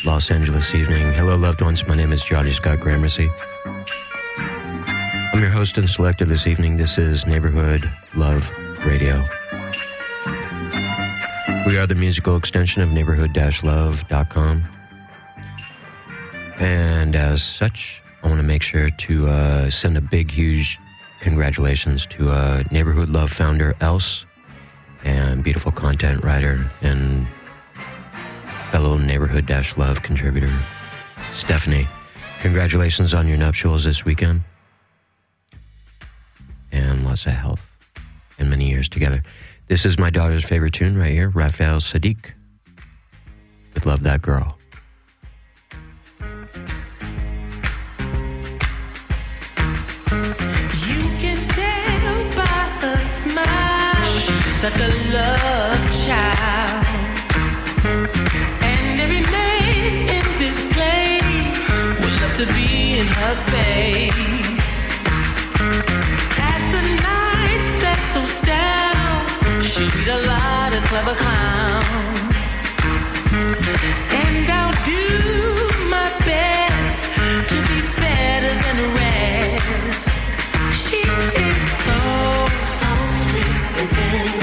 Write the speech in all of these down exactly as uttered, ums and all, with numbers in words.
Los Angeles evening. Hello, loved ones. My name is Johnny Scott Gramercy. I'm your host and selector this evening. This is Neighborhood Love Radio. We are the musical extension of neighborhood love dot com. And as such, I want to make sure to uh, send a big, huge congratulations to uh, Neighborhood Love founder Else and beautiful content writer and fellow Neighborhood Love contributor Stephanie. Congratulations on your nuptials this weekend. And lots of health and many years together. This is my daughter's favorite tune right here, Raphael Saadiq with Love That Girl. Such a love child, and every man in this place would love to be in her space. As the night settles down, she'll meet a lot of clever clowns, and I'll do my best to be better than the rest. She is so, so sweet and tender.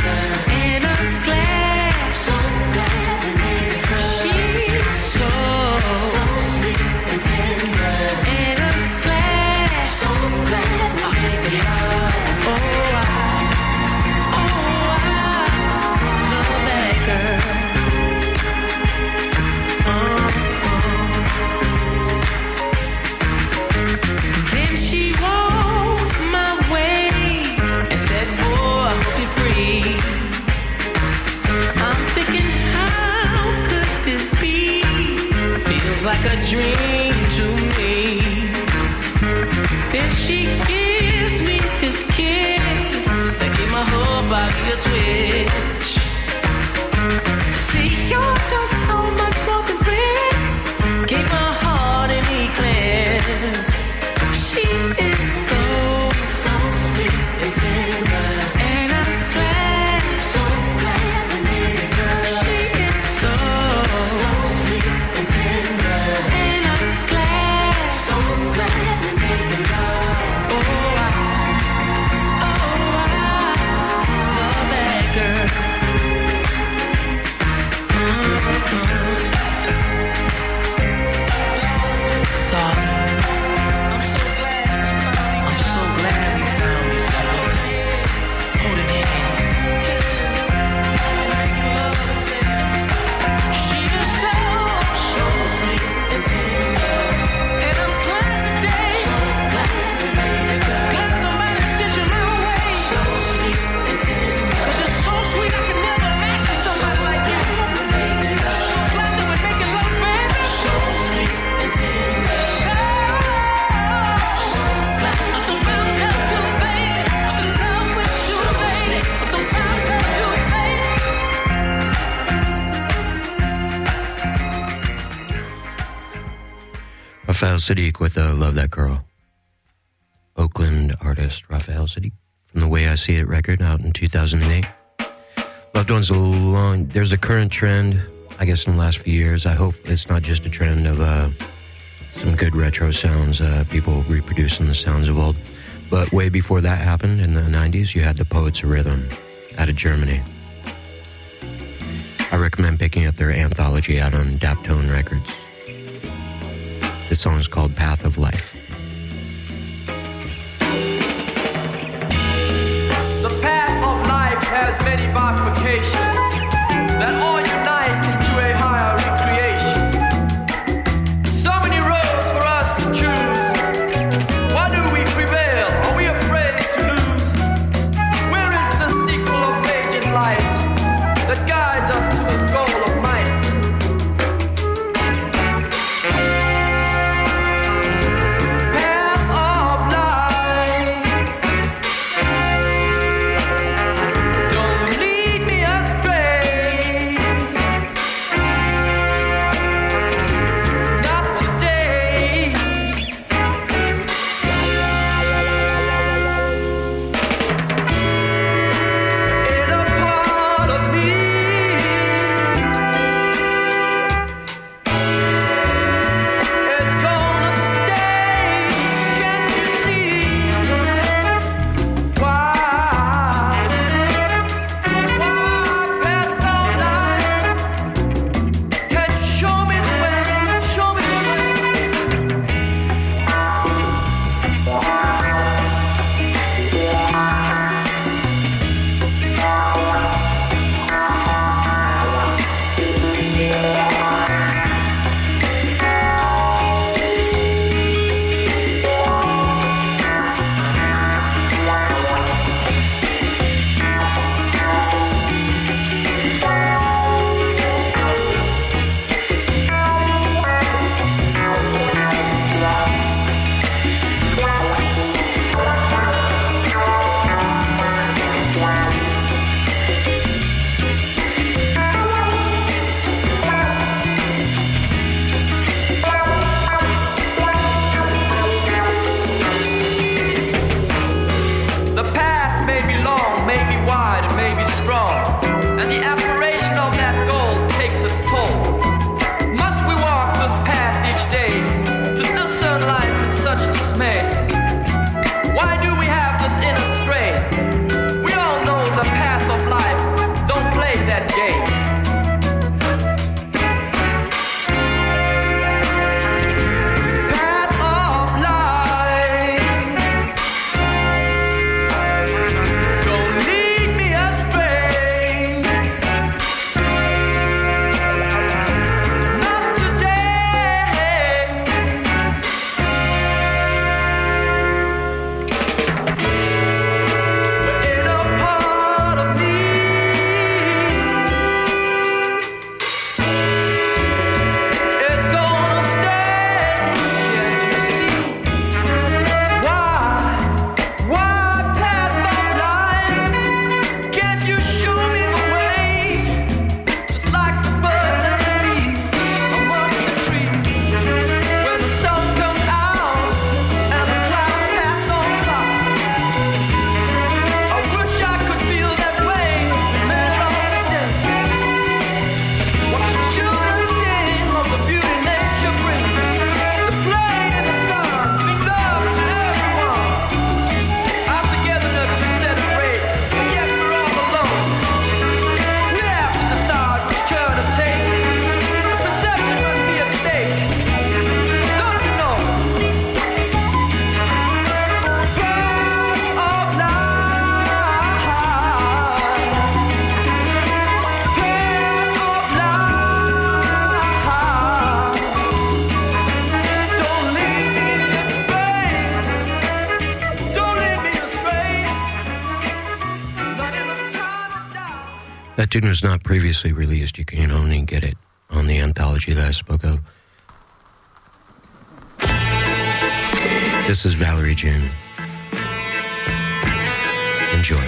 Like a dream to me. Then she gives me this kiss that gave my whole body a twitch. See, you're just so much more than red. Gave my heart an eclipse. She is so, so sweet and tender. And I'm glad, so glad we made it, girl. She is so, so sweet and tender. Raphael Saadiq with uh, Love That Girl. Oakland artist Raphael Saadiq from the Way I See It record out in two thousand eight. Loved ones, a long, there's a current trend, I guess, in the last few years. I hope it's not just a trend of uh, some good retro sounds, uh, people reproducing the sounds of old. But way before that happened in the nineties, you had the Poets of Rhythm out of Germany. I recommend picking up their anthology out on Daptone Records. This song is called Path of Life. The path of life has many bifurcations that all unite into a higher recreation. So many roads for us to choose. Why do we prevail? Are we afraid to lose? Where is the sequel of radiant light that guides us to this goal of might? Don't lead me astray. That tune was not previously released. You can only get it on the anthology that I spoke of. This is Valerie June. Enjoy.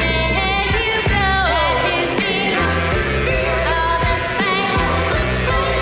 There you go.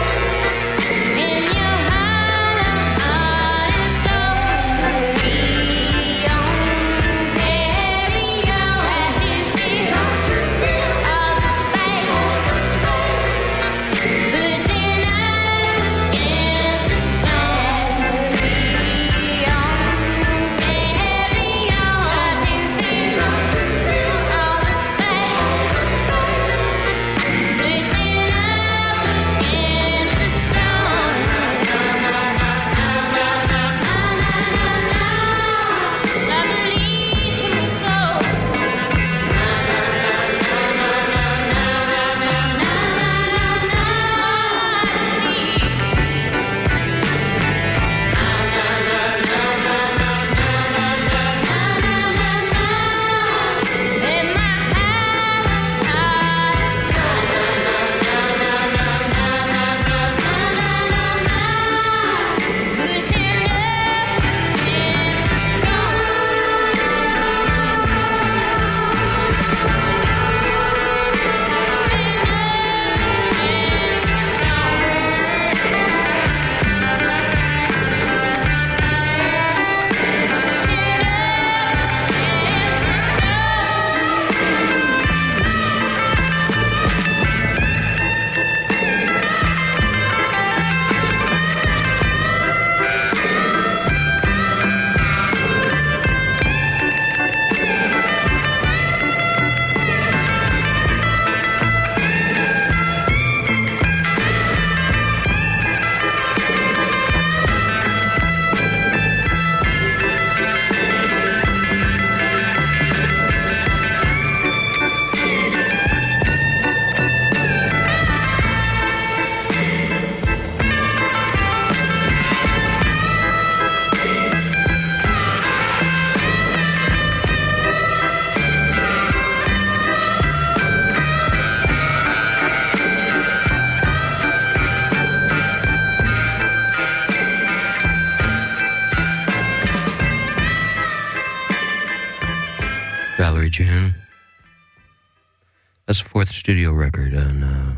Valerie June. That's the fourth studio record, and uh,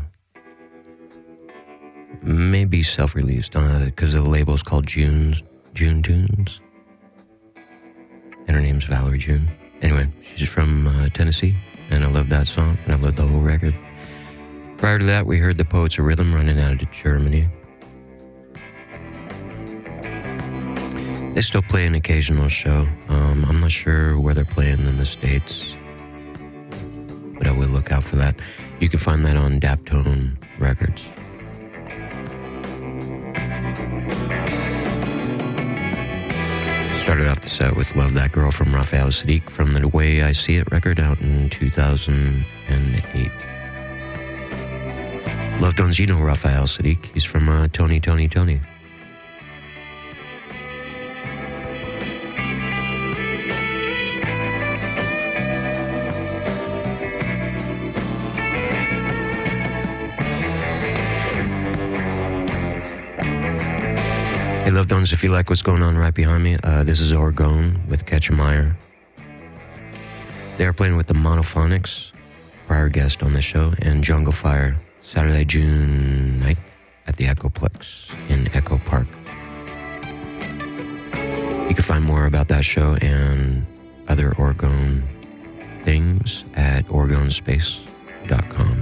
maybe self-released because uh, the label is called June's June Tunes, and her name's Valerie June. Anyway, she's from uh, Tennessee, and I love that song, and I love the whole record. Prior to that, we heard the Poets of Rhythm, Running Out of Germany. They still play an occasional show. Um, I'm not sure where they're playing in the States, but I will look out for that. You can find that on Daptone Records. Started off the set with Love That Girl from Raphael Saadiq from the Way I See It record out in two thousand eight. Loved ones, you know Raphael Saadiq. He's from uh, Tony, Tony, Tony. Hey, loved ones, if you like what's going on right behind me, uh, this is Orgone with Ketchemeyer. They're playing with the Monophonics, prior guest on this show, and Jungle Fire, Saturday, June ninth at the Echoplex in Echo Park. You can find more about that show and other Orgone things at orgone space dot com.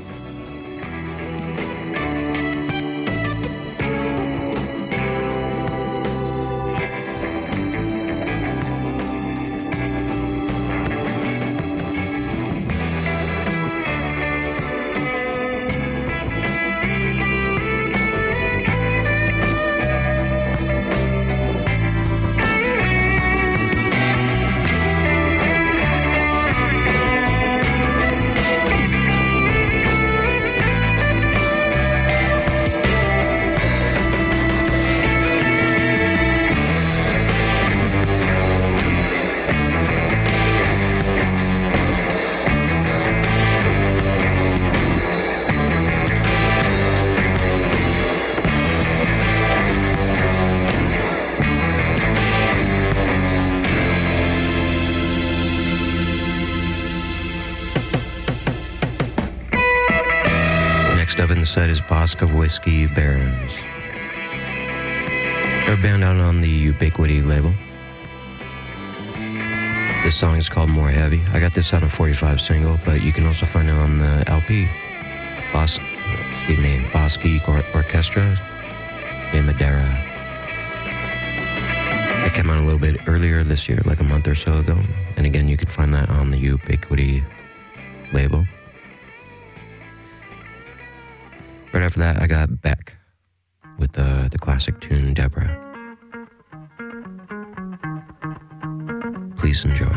Up in the set is Bosk of Whiskey Barons. They're a band out on the Ubiquity label. This song is called More Heavy. I got this on a forty-five single, but you can also find it on the L P. Bosk, excuse me, Bosky or- Orchestra in Madeira. It came out a little bit earlier this year, like a month or so ago. And again, you can find that on the Ubiquity label. Right after that, I got Beck with the, the classic tune, Deborah. Please enjoy.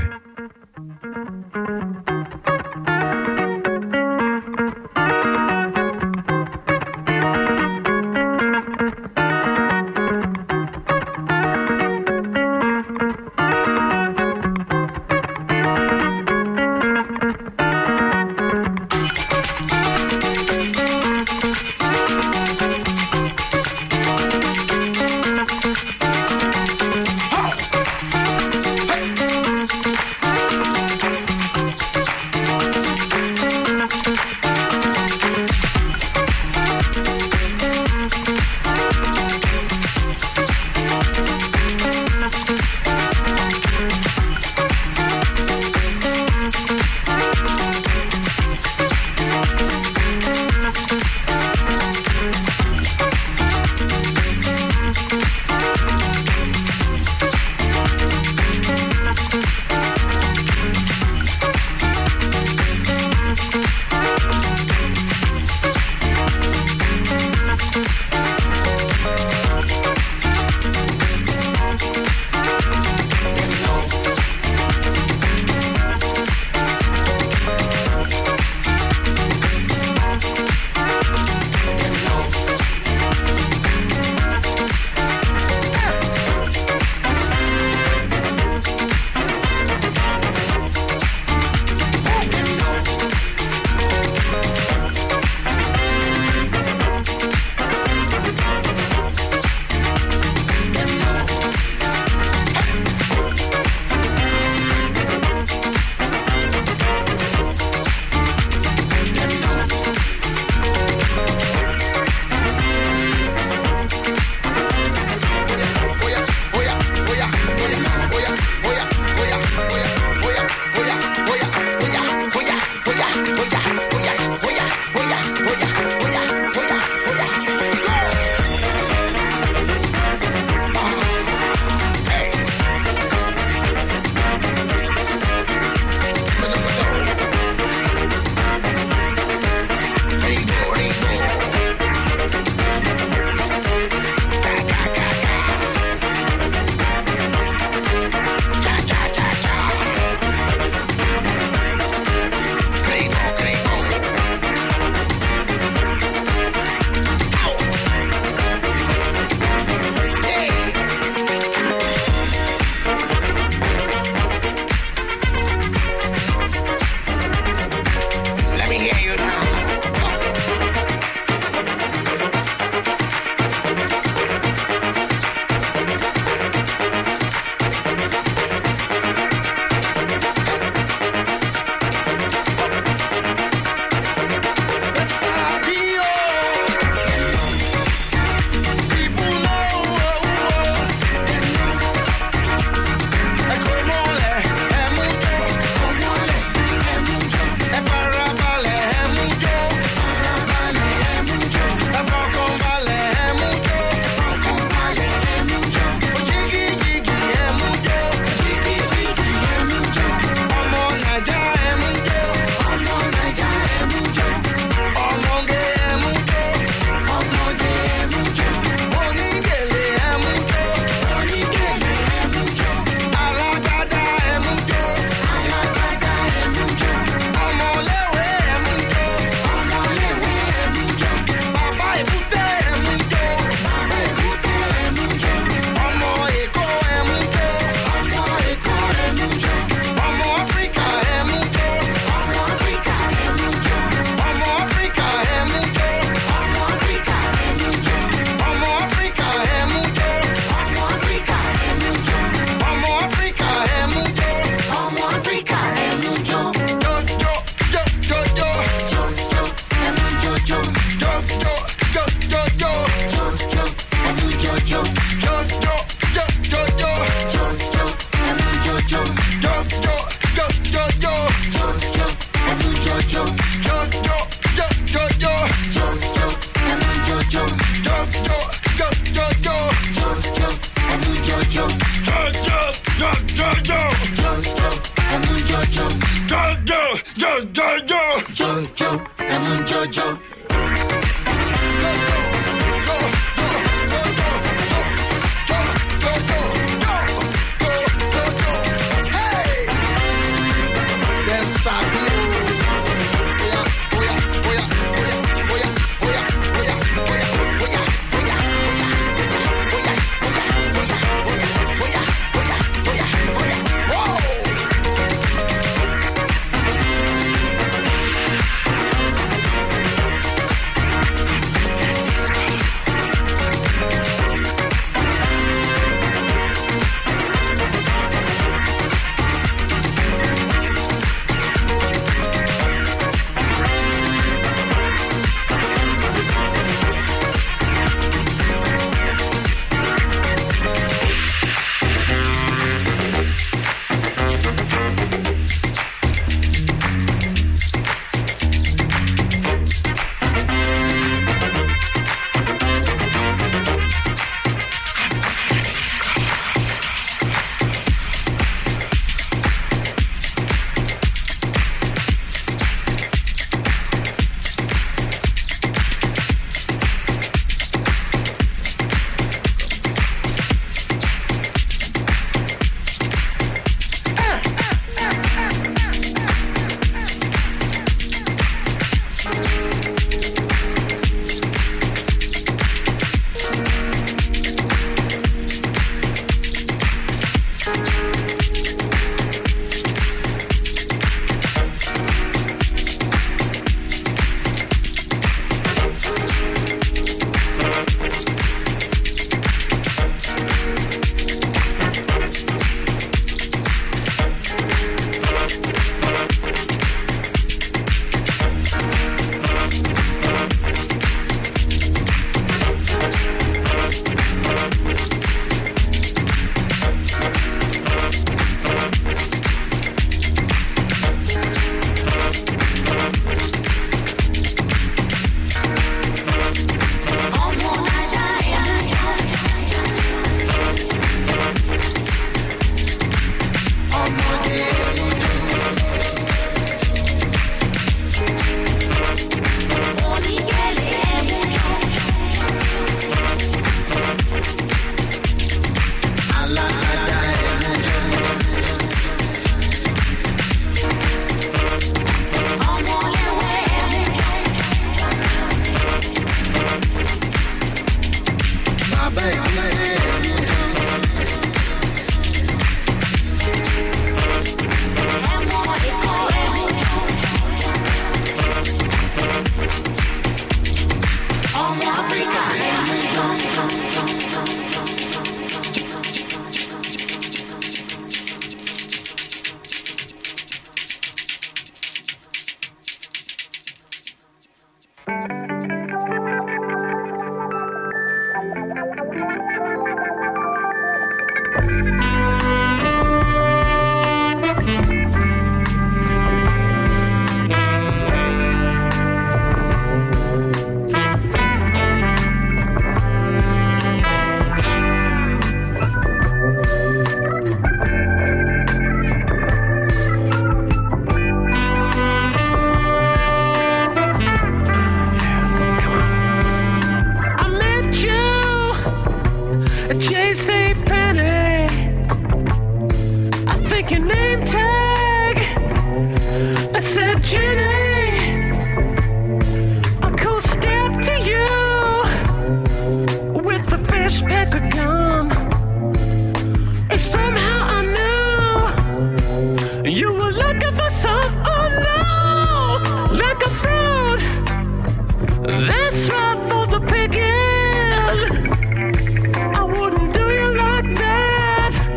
Jojo. Jojo, Jojo, Jojo. Jojo, I'm on Jojo.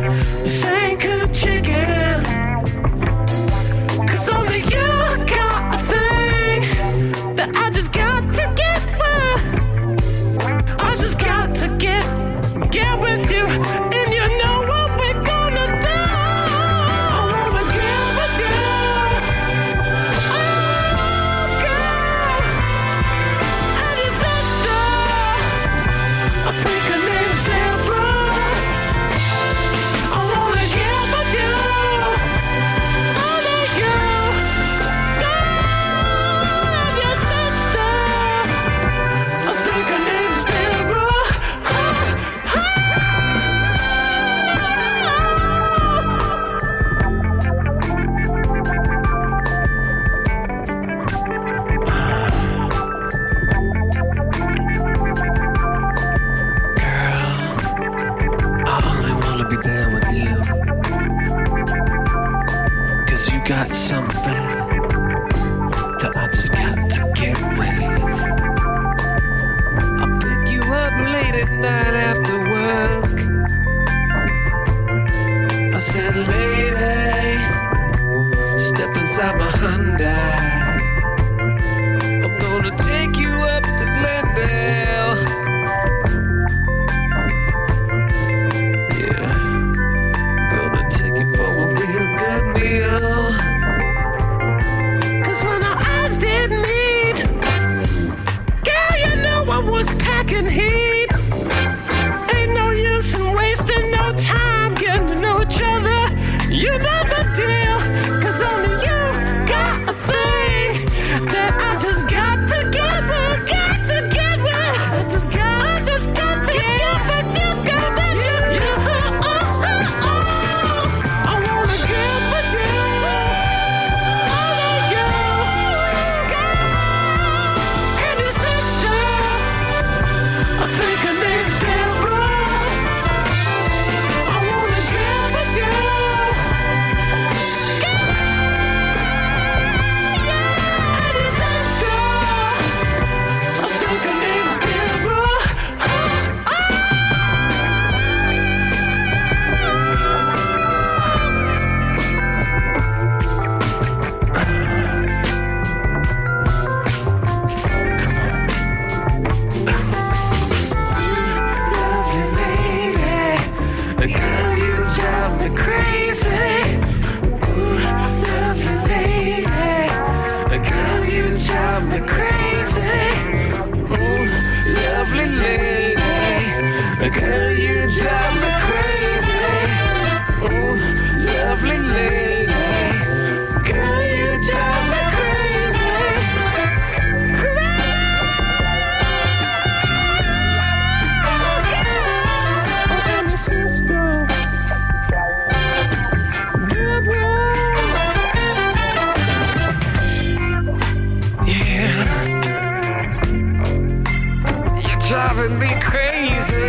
Chicken, 'cause only you got got something that I just got to get with. I'll pick you up late at night after work. I said, lady, step inside my Hyundai. I'm gonna take you up to Glendale. Yeah, I'm gonna take you for a real good meal. Cause when our eyes did meet, girl, you know I was packing heat. Ain't no use in wasting no time getting to know each other. You know the deal, cause only you got a thing that I just got to give her, got to give her. I just got, I just got to give her, give her, give her. Oh, oh, oh. I wanna give her you, all of you, girl, and your sister. I think her name's Deborah. I wanna give her you. Girl, you drive me crazy. Ooh, lovely lady. Girl, you drive me crazy. Crazy. I'm your sister, Deborah. Yeah. You're driving me crazy.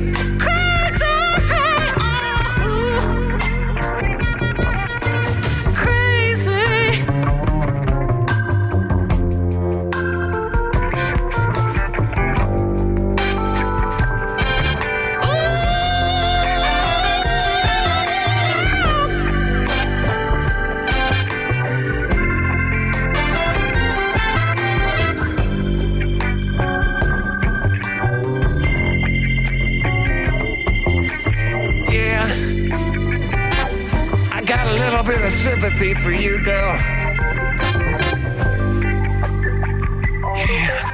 Bit of sympathy for you, girl. Yeah.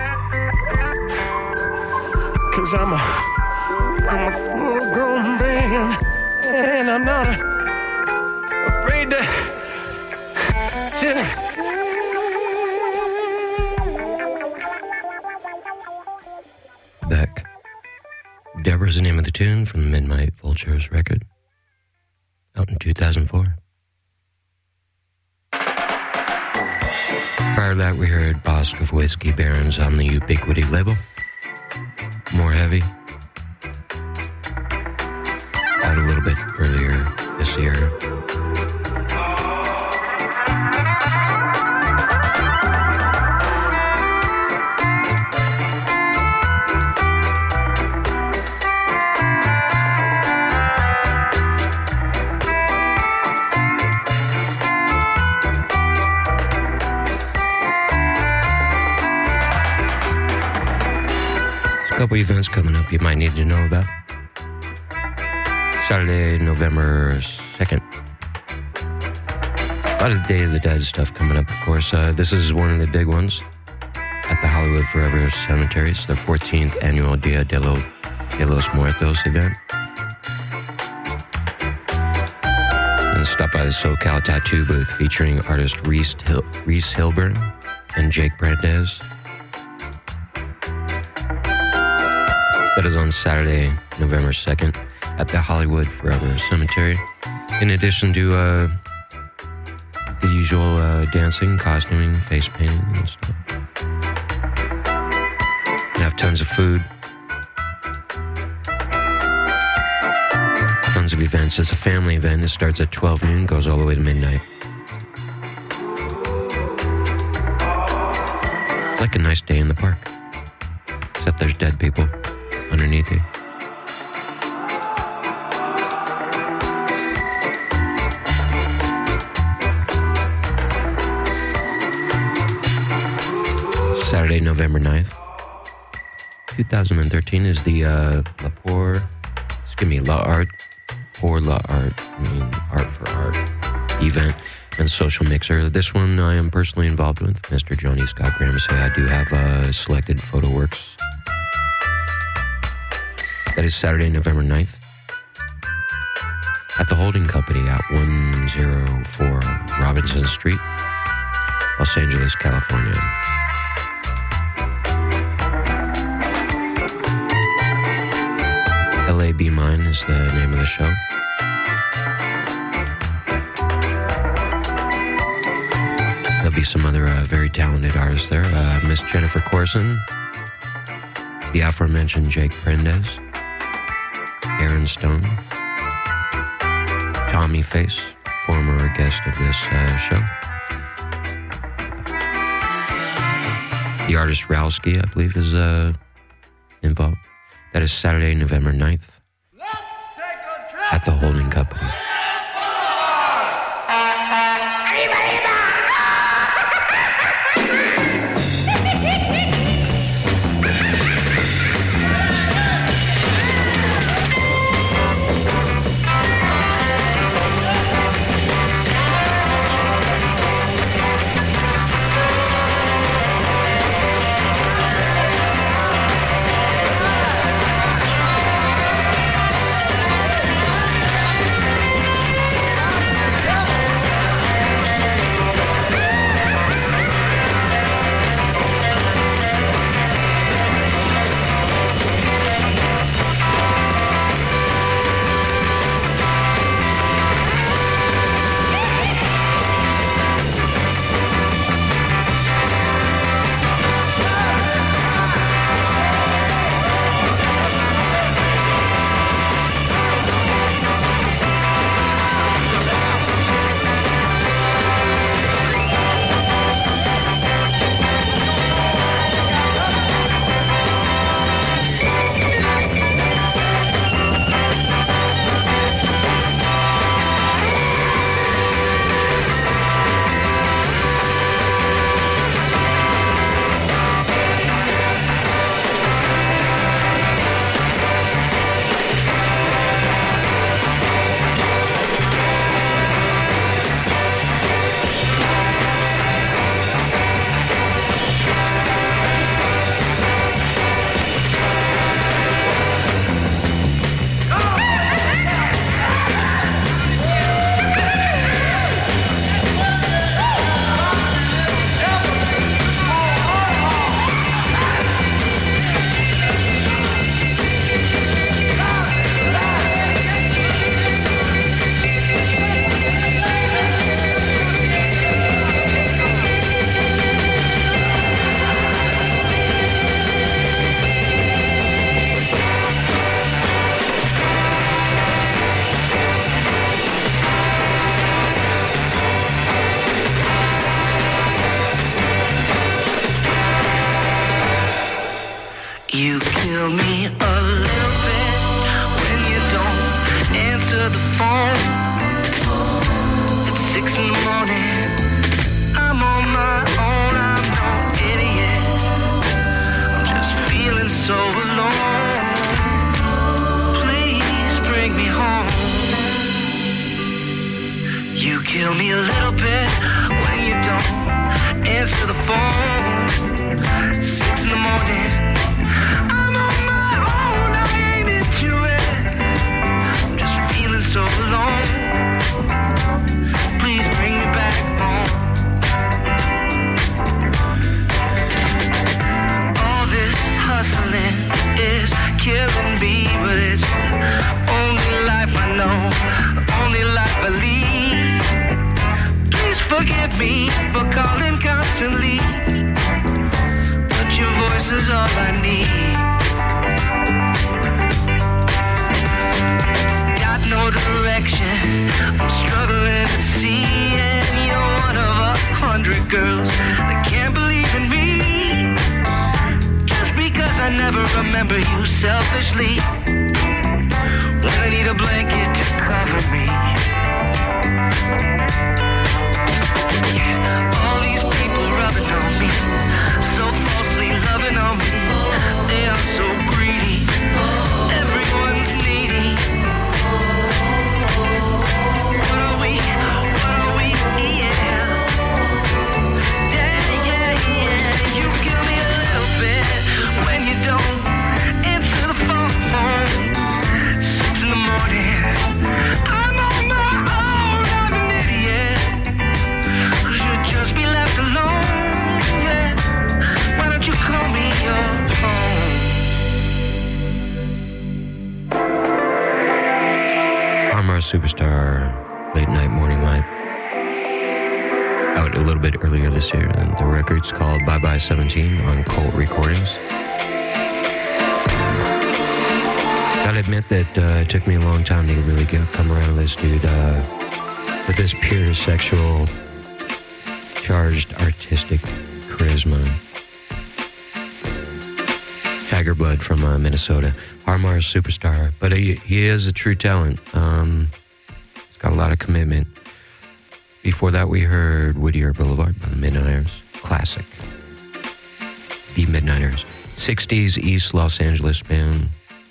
Cause I'm a, I'm a full-grown man, and I'm not a, afraid to, to. Beck. Deborah's the name of the tune from the Midnight Vultures record, out in two thousand four. Prior to that, we heard Bosk of Whiskey Barons on the Ubiquity label. More Heavy. Out a little bit earlier this year. A couple events coming up you might need to know about. Saturday, November second. A lot of Day of the Dead stuff coming up, of course. Uh, this is one of the big ones at the Hollywood Forever Cemetery. It's the fourteenth annual Dia de, lo, de los Muertos event. And stop by the SoCal Tattoo booth featuring artist Reese, Hil- Reese Hilburn and Jake Brandes. That is on Saturday, November second, at the Hollywood Forever Cemetery. In addition to uh, the usual uh, dancing, costuming, face painting, and stuff. And have tons of food. Tons of events. It's a family event. It starts at twelve noon, goes all the way to midnight. like a nice day in the park. Except there's dead people underneath you. Saturday, November ninth, twenty thirteen is the uh, La Pour, excuse me, La Art, Pour La Art, I mean Art for Art event and social mixer. This one I am personally involved with. Mister Johnny Scott Gramercy. I do have uh, selected photo works. That is Saturday, November ninth at the Holding Company at one oh four Robinson Street, Los Angeles, California. L A Be Mine is the name of the show. There'll be some other uh, very talented artists there. Uh, Miss Jennifer Corson, the aforementioned Jake Prendez, Aaron Stone, Tommy Face, former guest of this uh, show. The artist Rowski, I believe, is uh, involved. That is Saturday, November ninth at the Holding Company. You kill me a little bit when you don't answer the phone. It's six in the morning, I'm on my own, I'm no idiot. I'm just feeling so alone. Please bring me home. You kill me a little bit when you don't answer the phone. It's six in the morning, so alone. Please bring me back home. All this hustling is killing me, but it's the only life I know, the only life I lead. Please forgive me for calling constantly, but your voice is all I need. No direction, I'm struggling to see, and you're one of a hundred girls that can't believe in me. remember you selfishly when I need a blanket to cover me. All these people rubbing on me, so falsely loving on me. They are so greedy, everyone's needy. What are we, what are we, yeah. Yeah, yeah, yeah. You give me a little bit when you don't answer the phone. Six in the morning, I'm on my own, I'm an idiot. Should just be left alone, yeah. Why don't you call me your home? Armor Superstar, Late Night Morning Light. Out a little bit earlier this year, and the record's called Bye Bye seventeen on Colt Recordings. Gotta admit that uh, it took me a long time to really get, come around to this dude uh, with this pure sexual, charged artistic charisma. Tiger Blood from uh, Minnesota. Armor Superstar, but he, he is a true talent. Um, he's got a lot of commitment. Before that, we heard Whittier Boulevard by the Midnighters. Classic. The Midnighters. sixties East Los Angeles band.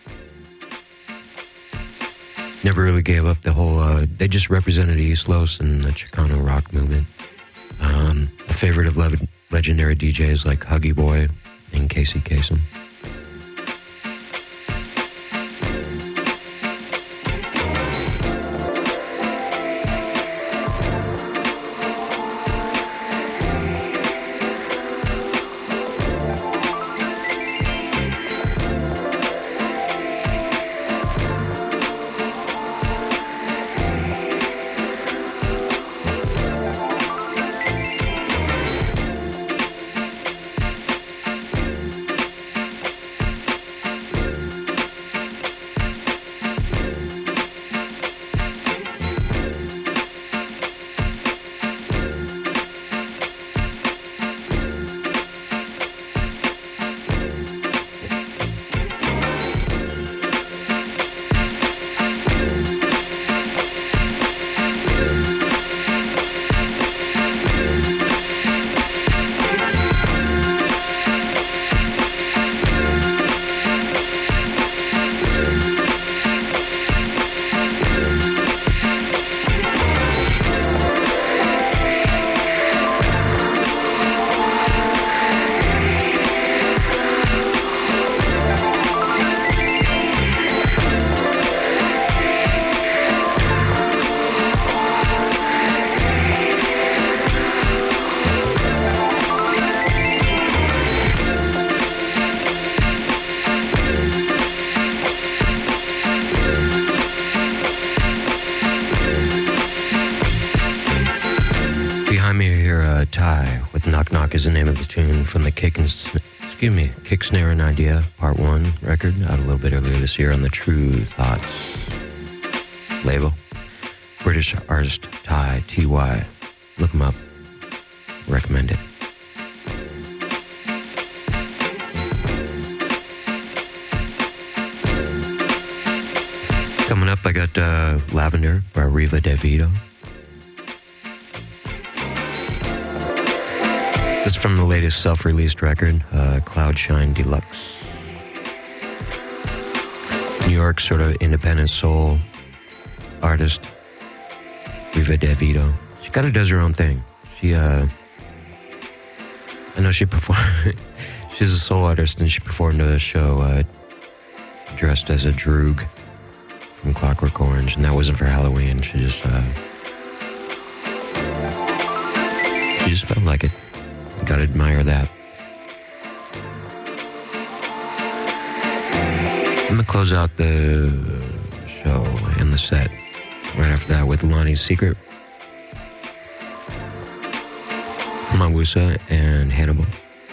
Never really gave up the whole... Uh, they just represented East Los and the Chicano rock movement. Um, a favorite of le- legendary D Js like Huggy Boy and Casey Kasem. Is the name of the tune from the Kick and excuse me, Kick, Snare and Idea Part One record, out a little bit earlier this year on the True Thoughts label. British artist Ty T Y. Look him up. Recommend it. Coming up, I got uh, Lavender by Riva DeVito. This is from the latest self-released record, uh, Cloud Shine Deluxe. New York sort of independent soul artist, Riva DeVito. She kind of does her own thing. She, uh, I know she performed, she's a soul artist and she performed at a show uh, dressed as a droog from Clockwork Orange, and that wasn't for Halloween. She just, uh, she just felt like it. Gotta admire that. I'm gonna close out the show and the set right after that with Lonnie's Secret, Mawusa, and Hannibal.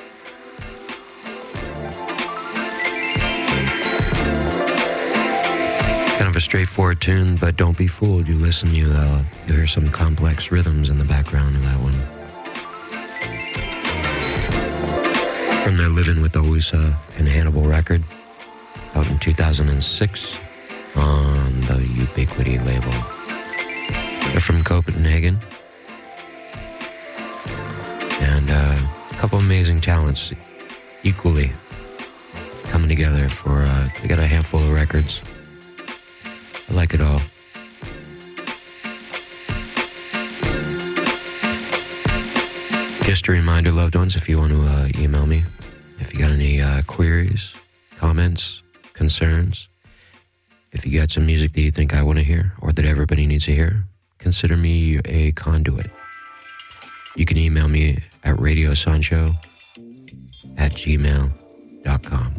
Kind of a straightforward tune, but don't be fooled. You listen, you, uh, you'll hear some complex rhythms in the background of that one. from their Living with Owusa and Hannibal record, out in two thousand six on the Ubiquity label. They're from Copenhagen, and uh, a couple amazing talents equally coming together for, uh, they got a handful of records. I like it all. Just a reminder, loved ones, if you want to uh, email me, if you got any uh, queries, comments, concerns, if you got some music that you think I want to hear or that everybody needs to hear, consider me a conduit. You can email me at radiosancho at gmail dot com.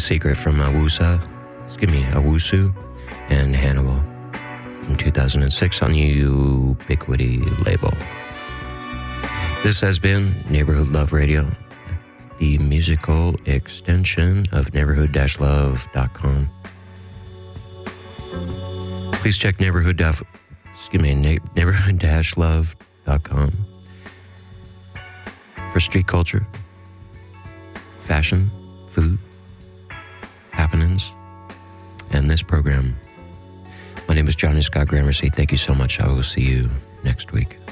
Secret from Awusa, excuse me, Awusu and Hannibal from two thousand six on the Ubiquity label. This has been Neighborhood Love Radio, the musical extension of neighborhood dash love dot com. Please check neighborhood excuse me, neighborhood dash love dot com for street culture, fashion, food, happenings, and this program. My name is Johnny Scott Gramercy. Thank you so much. I will see you next week.